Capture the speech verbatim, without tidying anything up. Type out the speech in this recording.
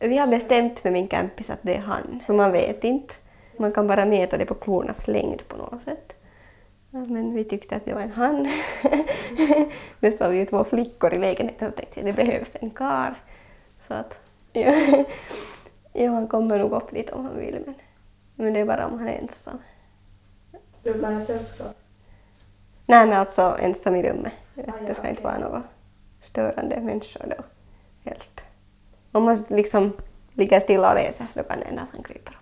Vi har bestämt med min campis att det är han, för man vet inte. Man kan bara mäta det på klornas längd på något sätt. Ja, men vi tyckte att det var en han. Mest var vi ju två flickor i lägenheten så tänkte jag att det behövs en kar. Så att, ja, ja, han kommer nog upp dit om han vill, men, men det är bara om han är ensam. Brukar han ha sällskap? Nej, men alltså ensam i rummet. Ah, ja, det ska okay. inte vara några störande människor då, helst. Om man liksom ligger stilla och läser så kan det hända att han kryper.